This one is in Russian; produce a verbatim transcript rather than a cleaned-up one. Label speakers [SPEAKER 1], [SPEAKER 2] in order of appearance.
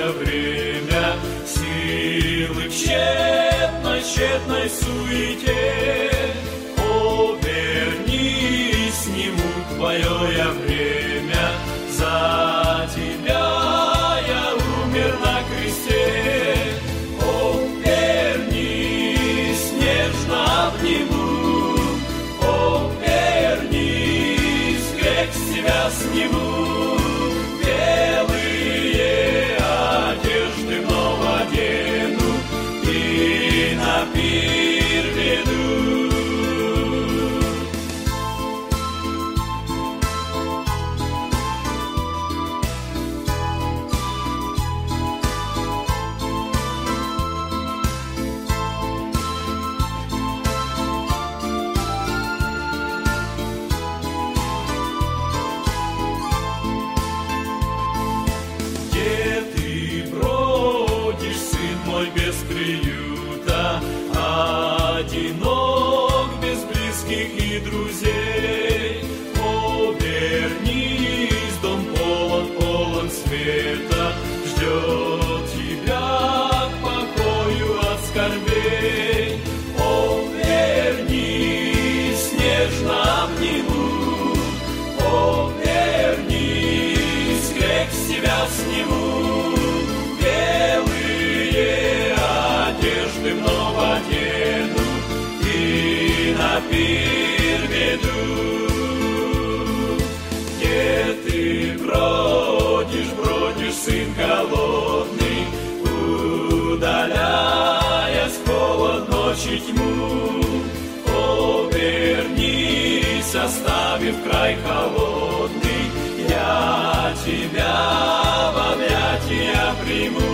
[SPEAKER 1] плохое время, силы в тщетной, тщетной суете. О, вернись, сниму твое я время, за тебя я умер на кресте. О, вернись, нежно обниму. О, вернись, грех с тебя сниму. Белые одежды вновь одену и на пир веду. Без приюта, одинок, без близких и друзей. О, вернись, дом полон, полон света, ждет тебя к покою от скорбей. О, вернись, нежно обниму. О, вернись, грех с тебя сниму. Вновь одену и на пир веду. Где ты бродишь, бродишь, сын голодный, удаляясь в холод, ночи тьму. О, вернись, оставив край холодный, я тебя в объятия приму.